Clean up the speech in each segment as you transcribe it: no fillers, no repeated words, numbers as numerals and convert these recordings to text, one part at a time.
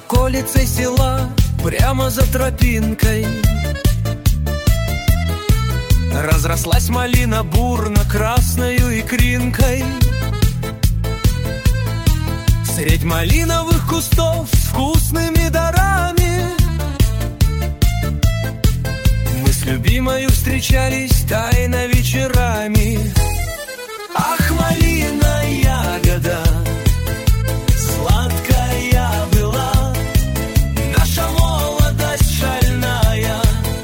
околицей села, прямо за тропинкой, разрослась малина бурно красною икринкой. Средь малиновых кустов с вкусными дарами мы с любимою встречались тайно вечерами. Ах, малина ягода, сладкая была наша молодость шальная,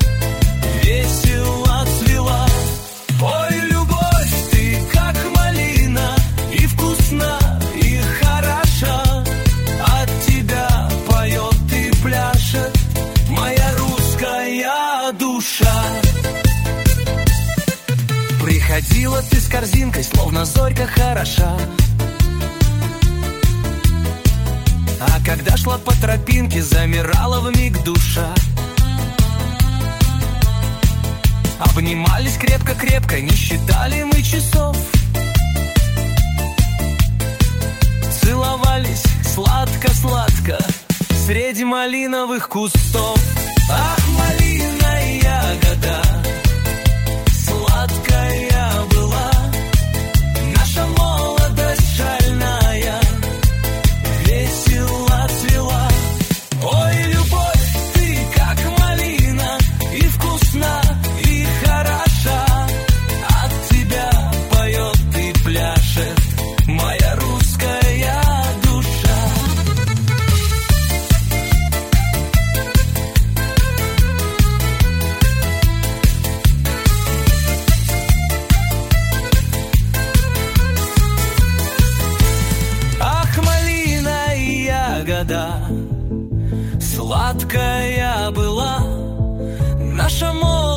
весело цвела. Ой, любовь, ты как малина, и вкусна, и хороша. От тебя поет и пляшет моя русская душа. Приходила ты с корзинкой, словно зорька хороша. А когда шла по тропинке, замирала вмиг душа. Обнимались крепко-крепко, не считали мы часов. Целовались сладко-сладко среди малиновых кустов. Ах, малина ягода, сладкая была наша молодость шальная, весело цвела. Ой, любовь, ты как малина, и вкусна, и хороша. От тебя поет и пляшет моя русская душа. Ах, малина ягода, сладкая была наша молодость